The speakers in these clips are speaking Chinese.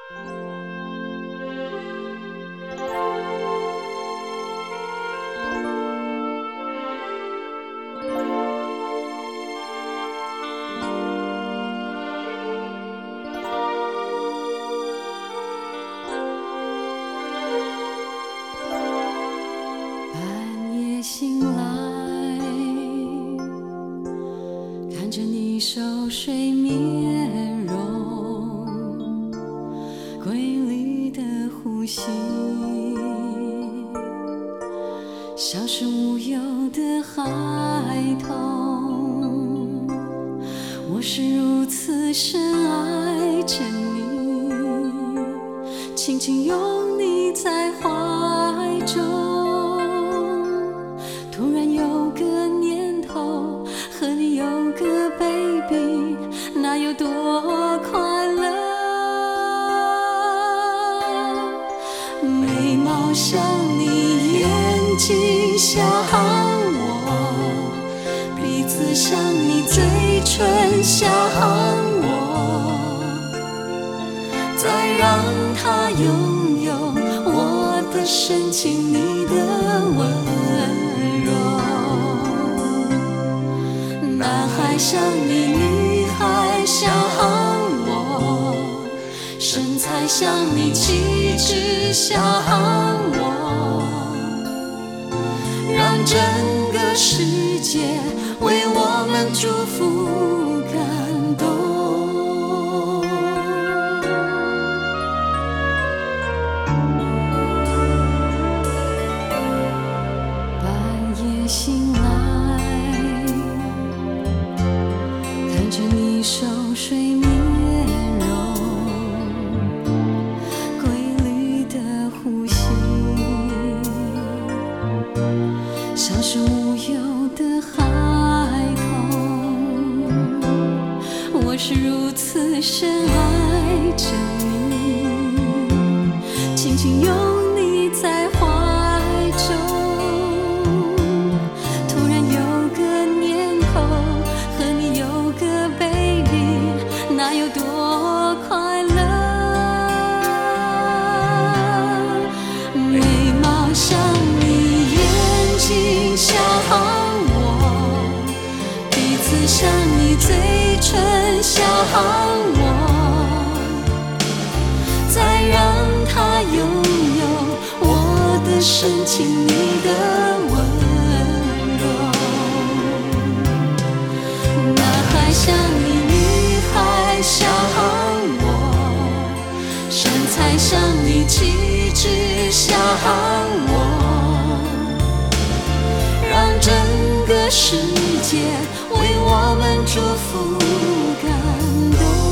醒来，看着你熟睡面容，规律的呼吸，像是无忧的孩童。我是如此深爱着你，轻轻拥你在怀中。突然有个念头，和你有个 baby， 那有多快乐？眉毛像你，眼睛像我，鼻子像你，嘴唇像我，再让它拥有我的深情，你的温柔。男孩像你，女孩像我，身材像你，气质像我，让整个世界为我们祝福感动。半夜醒来，看着你熟睡面容，规律的呼吸，像是无忧的孩童。我是如此深爱着你，轻轻拥你在怀中。突然有个念头，和你有个 baby， 那有多快乐？眉毛像你，眼睛像我，鼻子像你，嘴唇像我，再让它拥有我的深情，你的温柔。男孩像你，女孩像我，身材像你，气质像我，让整个世界为我们祝福感动。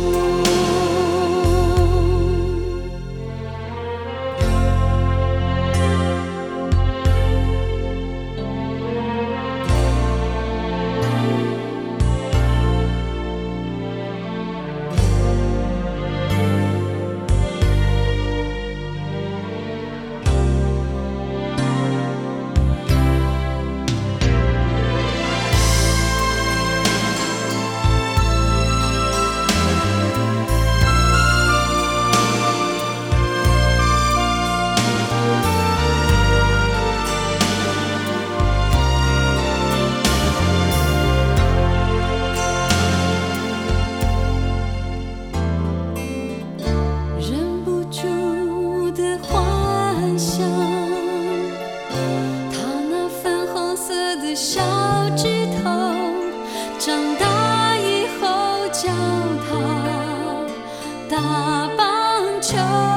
小指头，长大以后教他打棒球。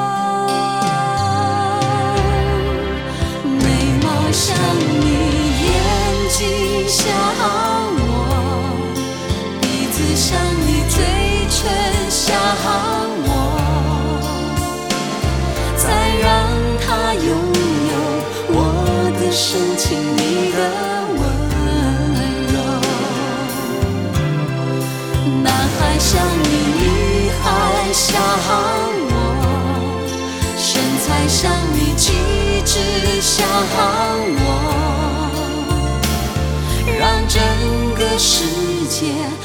眉毛像你，眼睛像我，鼻子像你，嘴唇像我，再让他拥有我的深情，你的像你，女孩像我，身材像你，气质像我，让整个世界